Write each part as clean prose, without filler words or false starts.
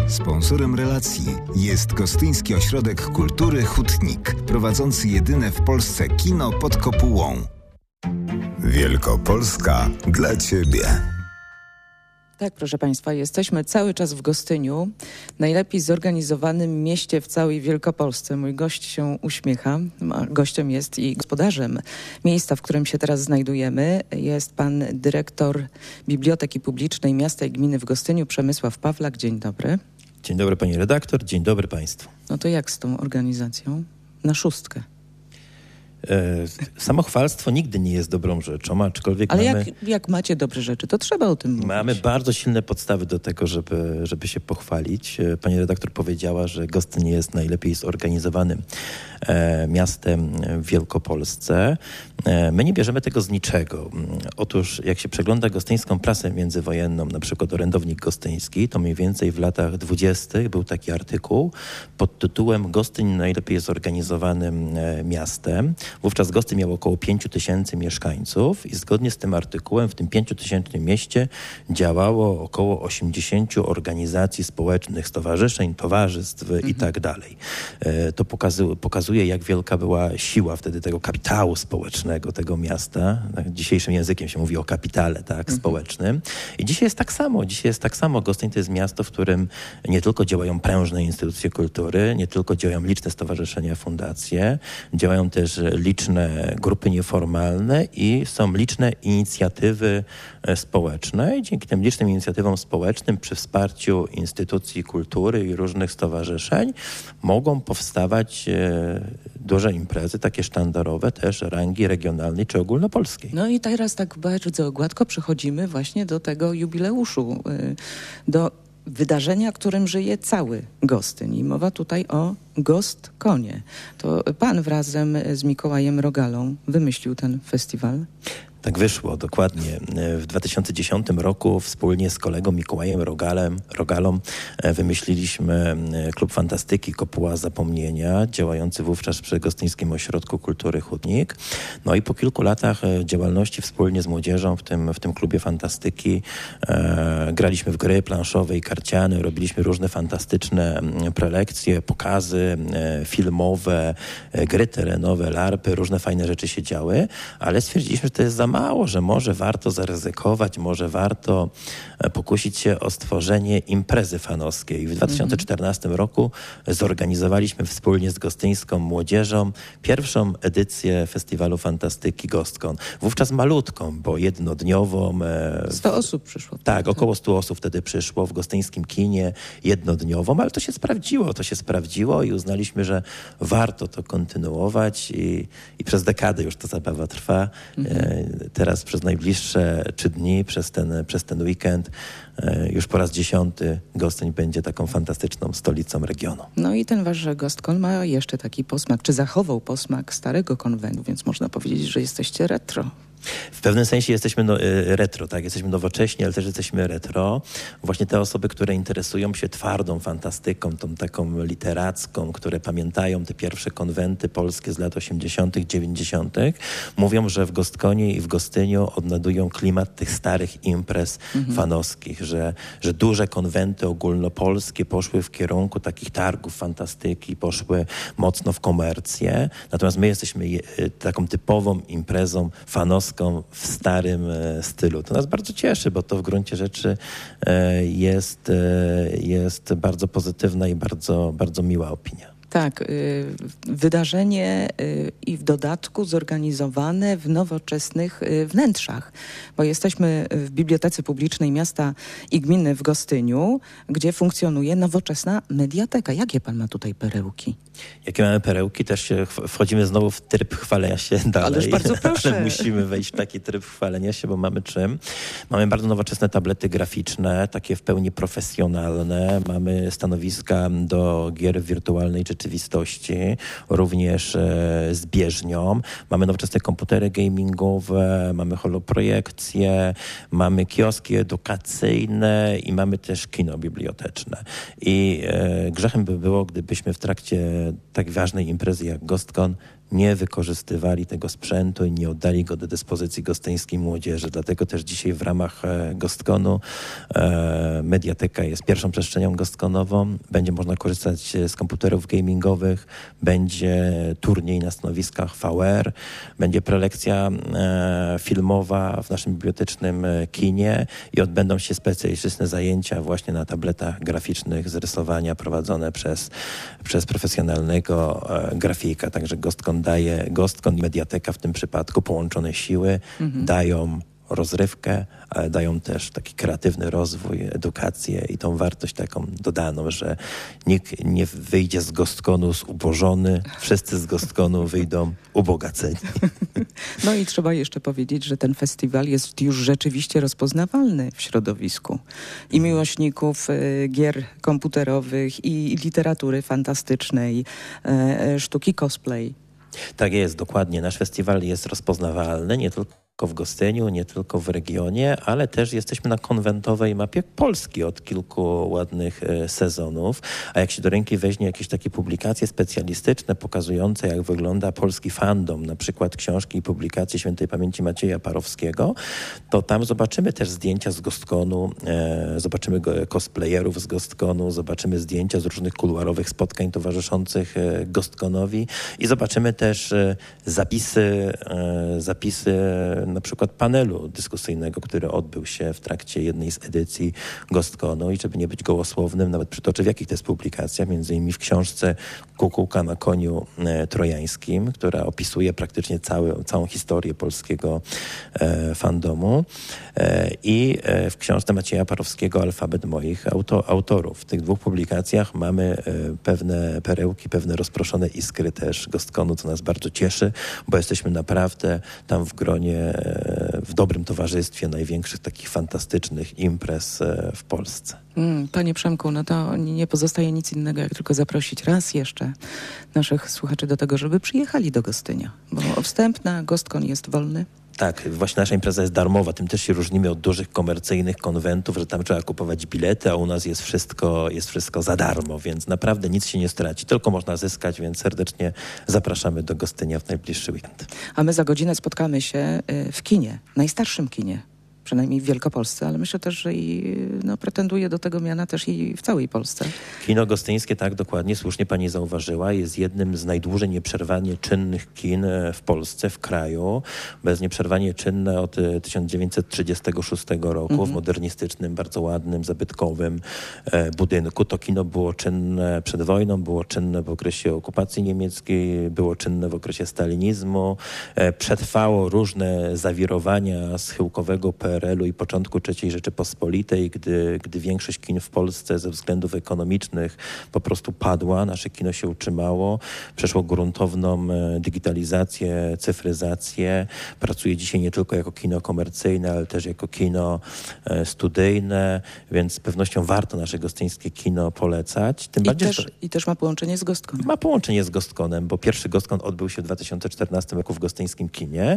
Sponsorem relacji jest Gostyński Ośrodek Kultury Hutnik, prowadzący jedyne w Polsce kino pod kopułą. Wielkopolska dla Ciebie. Tak, proszę Państwa, jesteśmy cały czas w Gostyniu, najlepiej zorganizowanym mieście w całej Wielkopolsce. Mój gość się uśmiecha. Gościem jest i gospodarzem miejsca, w którym się teraz znajdujemy. Jest pan dyrektor Biblioteki Publicznej Miasta i Gminy w Gostyniu, Przemysław Pawlak. Dzień dobry. Dzień dobry pani redaktor, dzień dobry państwu. No to jak z tą organizacją? Na szóstkę. Samochwalstwo nigdy nie jest dobrą rzeczą, aczkolwiek ale mamy... jak macie dobre rzeczy, to trzeba o tym mówić. Mamy bardzo silne podstawy do tego, żeby się pochwalić. Pani redaktor powiedziała, że Gostyń jest najlepiej zorganizowanym miastem w Wielkopolsce. My nie bierzemy tego z niczego. Otóż jak się przegląda gostyńską prasę międzywojenną, na przykład Orędownik Gostyński, to mniej więcej w latach 20. był taki artykuł pod tytułem Gostyń najlepiej zorganizowanym miastem. Wówczas Gostyń miał około 5000 mieszkańców i zgodnie z tym artykułem w tym 5000 mieście działało około 80 organizacji społecznych, stowarzyszeń, towarzystw i tak dalej. To pokazuje, jak wielka była siła wtedy tego kapitału społecznego tego miasta. Dzisiejszym językiem się mówi o kapitale, tak, społecznym. I dzisiaj jest tak samo. Gostyń to jest miasto, w którym nie tylko działają prężne instytucje kultury, nie tylko działają liczne stowarzyszenia, fundacje, działają też liczne grupy nieformalne i są liczne inicjatywy społeczne. I dzięki tym licznym inicjatywom społecznym przy wsparciu instytucji kultury i różnych stowarzyszeń mogą powstawać duże imprezy, takie sztandarowe też rangi regionalnej czy ogólnopolskiej. No i teraz tak bardzo gładko przechodzimy właśnie do tego jubileuszu, do wydarzenia, którym żyje cały Gostyń. I mowa tutaj o Gostkonie. To pan razem z Mikołajem Rogalą wymyślił ten festiwal? Tak wyszło, dokładnie. W 2010 roku wspólnie z kolegą Mikołajem Rogalą wymyśliliśmy Klub Fantastyki Kopuła Zapomnienia, działający wówczas przy Gostyńskim Ośrodku Kultury Hutnik. No i po kilku latach działalności wspólnie z młodzieżą w tym Klubie Fantastyki graliśmy w gry planszowe i karciane, robiliśmy różne fantastyczne prelekcje, pokazy filmowe, gry terenowe, larpy, różne fajne rzeczy się działy, ale stwierdziliśmy, że to jest za mało, że może warto zaryzykować, może warto pokusić się o stworzenie imprezy fanowskiej. W 2014 roku zorganizowaliśmy wspólnie z gostyńską młodzieżą pierwszą edycję Festiwalu Fantastyki Gostkon. Wówczas malutką, bo jednodniową. 100 osób przyszło. Tak, około 100 osób wtedy przyszło w gostyńskim kinie jednodniową, ale to się sprawdziło i uznaliśmy, że warto to kontynuować i przez dekadę już ta zabawa trwa. Teraz przez najbliższe 3 dni, przez ten weekend, już po raz 10 Gostyń będzie taką fantastyczną stolicą regionu. No i ten wasz Gostkon ma jeszcze taki posmak, czy zachował posmak starego konwentu, więc można powiedzieć, że jesteście retro. W pewnym sensie jesteśmy retro, tak? Jesteśmy nowocześni, ale też jesteśmy retro. Właśnie te osoby, które interesują się twardą fantastyką, tą taką literacką, które pamiętają te pierwsze konwenty polskie z lat 80., 90., mówią, że w Gostkonie i w Gostyniu odnajdują klimat tych starych imprez fanowskich, że duże konwenty ogólnopolskie poszły w kierunku takich targów fantastyki, poszły mocno w komercję. Natomiast my jesteśmy taką typową imprezą fanowską w starym stylu. To nas bardzo cieszy, bo to w gruncie rzeczy jest bardzo pozytywna i bardzo, bardzo miła opinia. Tak, wydarzenie i w dodatku zorganizowane w nowoczesnych wnętrzach, bo jesteśmy w Bibliotece Publicznej Miasta i Gminy w Gostyniu, gdzie funkcjonuje nowoczesna mediateka. Jakie pan ma tutaj perełki? Jakie mamy perełki? Też wchodzimy znowu w tryb chwalenia się dalej. Ależ bardzo proszę. Ale musimy wejść w taki tryb chwalenia się, bo mamy czym. Mamy bardzo nowoczesne tablety graficzne, takie w pełni profesjonalne. Mamy stanowiska do gier wirtualnej rzeczywistości, również z bieżnią. Mamy nowoczesne komputery gamingowe, mamy holoprojekcje, mamy kioski edukacyjne i mamy też kino biblioteczne. I grzechem by było, gdybyśmy w trakcie tak ważnej imprezy jak Gostkon nie wykorzystywali tego sprzętu i nie oddali go do dyspozycji gostyńskiej młodzieży. Dlatego też dzisiaj w ramach GostConu Mediateka jest pierwszą przestrzenią gostconową. Będzie można korzystać z komputerów gamingowych, będzie turniej na stanowiskach VR, będzie prelekcja filmowa w naszym bibliotecznym kinie i odbędą się specjalistyczne zajęcia właśnie na tabletach graficznych z rysowania prowadzone przez profesjonalnego grafika. Także GostCon i Mediateka w tym przypadku połączone siły dają rozrywkę, ale dają też taki kreatywny rozwój, edukację i tą wartość taką dodaną, że nikt nie wyjdzie z GostConu zubożony, wszyscy z GostConu wyjdą ubogaceni. No i trzeba jeszcze powiedzieć, że ten festiwal jest już rzeczywiście rozpoznawalny w środowisku i miłośników gier komputerowych i literatury fantastycznej, sztuki cosplay. Tak jest, dokładnie. Nasz festiwal jest rozpoznawalny, nie tylko w Gostyniu, nie tylko w regionie, ale też jesteśmy na konwentowej mapie Polski od kilku ładnych sezonów. A jak się do ręki weźmie jakieś takie publikacje specjalistyczne pokazujące, jak wygląda polski fandom, na przykład książki i publikacje świętej pamięci Macieja Parowskiego, to tam zobaczymy też zdjęcia z GostConu, zobaczymy cosplayerów z GostConu, zobaczymy zdjęcia z różnych kuluarowych spotkań towarzyszących GostConowi i zobaczymy też zapisy na przykład panelu dyskusyjnego, który odbył się w trakcie jednej z edycji GostConu i żeby nie być gołosłownym, nawet przytoczę w jakich to jest publikacjach, między innymi w książce Kukułka na koniu trojańskim, która opisuje praktycznie całą historię polskiego fandomu i w książce Macieja Parowskiego Alfabet moich autorów. W tych dwóch publikacjach mamy pewne perełki, pewne rozproszone iskry też GostConu, co nas bardzo cieszy, bo jesteśmy naprawdę tam w gronie, w dobrym towarzystwie największych takich fantastycznych imprez w Polsce. Panie Przemku, no to nie pozostaje nic innego, jak tylko zaprosić raz jeszcze naszych słuchaczy do tego, żeby przyjechali do Gostynia, bo wstęp na GostCon jest wolny. Tak, właśnie nasza impreza jest darmowa, tym też się różnimy od dużych komercyjnych konwentów, że tam trzeba kupować bilety, a u nas jest wszystko za darmo, więc naprawdę nic się nie straci, tylko można zyskać, więc serdecznie zapraszamy do Gostynia w najbliższy weekend. A my za godzinę spotkamy się w kinie, najstarszym kinie, przynajmniej w Wielkopolsce, ale myślę też, że pretenduje do tego miana też i w całej Polsce. Kino gostyńskie, tak, dokładnie, słusznie pani zauważyła, jest jednym z najdłużej nieprzerwanie czynnych kin w Polsce, w kraju. Bez nieprzerwanie czynne od 1936 roku w modernistycznym, bardzo ładnym, zabytkowym budynku. To kino było czynne przed wojną, było czynne w okresie okupacji niemieckiej, było czynne w okresie stalinizmu. Przetrwało różne zawirowania schyłkowego PRL-u i początku III Rzeczypospolitej, gdy większość kin w Polsce ze względów ekonomicznych po prostu padła, nasze kino się utrzymało, przeszło gruntowną digitalizację, cyfryzację, pracuje dzisiaj nie tylko jako kino komercyjne, ale też jako kino studyjne, więc z pewnością warto nasze gostyńskie kino polecać. Tym bardziej, I też ma połączenie z GostConem. Ma połączenie z GostConem, bo pierwszy GostCon odbył się w 2014 roku w gostyńskim kinie.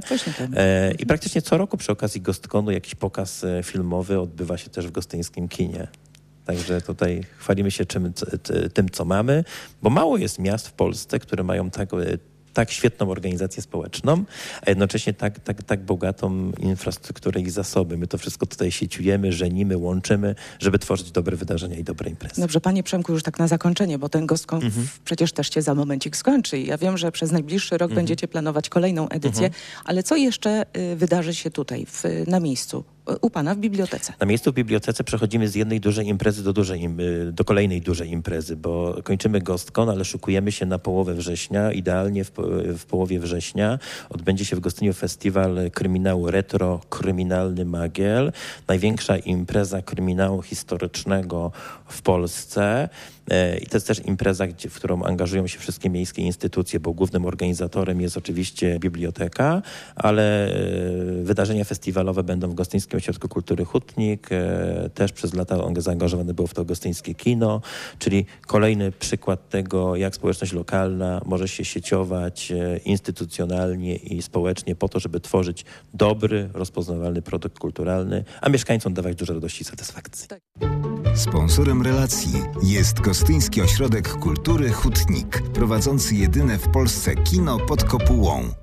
I praktycznie co roku przy okazji GostConu jakiś pokaz filmowy odbywa się też w gostyńskim kinie. Także tutaj chwalimy się tym, co mamy, bo mało jest miast w Polsce, które mają tak świetną organizację społeczną, a jednocześnie tak bogatą infrastrukturę i zasoby. My to wszystko tutaj sieciujemy, żenimy, łączymy, żeby tworzyć dobre wydarzenia i dobre imprezy. Dobrze, panie Przemku, już tak na zakończenie, bo ten GostCon przecież też się za momencik skończy. Ja wiem, że przez najbliższy rok będziecie planować kolejną edycję, ale co jeszcze wydarzy się tutaj, na miejscu? U pana w bibliotece. Na miejscu w bibliotece przechodzimy z jednej dużej imprezy do kolejnej dużej imprezy, bo kończymy GostCon, ale szykujemy się na połowę września. Idealnie w połowie września odbędzie się w Gostyniu festiwal kryminału retro, Kryminalny Magiel. Największa impreza kryminału historycznego w Polsce. I to jest też impreza, w którą angażują się wszystkie miejskie instytucje, bo głównym organizatorem jest oczywiście biblioteka, ale wydarzenia festiwalowe będą w gostyńskim Miejskim Ośrodku Kultury Hutnik. Też przez lata zaangażowane było w to gostyńskie kino, czyli kolejny przykład tego, jak społeczność lokalna może się sieciować instytucjonalnie i społecznie po to, żeby tworzyć dobry, rozpoznawalny produkt kulturalny, a mieszkańcom dawać dużo radości i satysfakcji. Sponsorem relacji jest Gostyński Ośrodek Kultury Hutnik, prowadzący jedyne w Polsce kino pod Kopułą.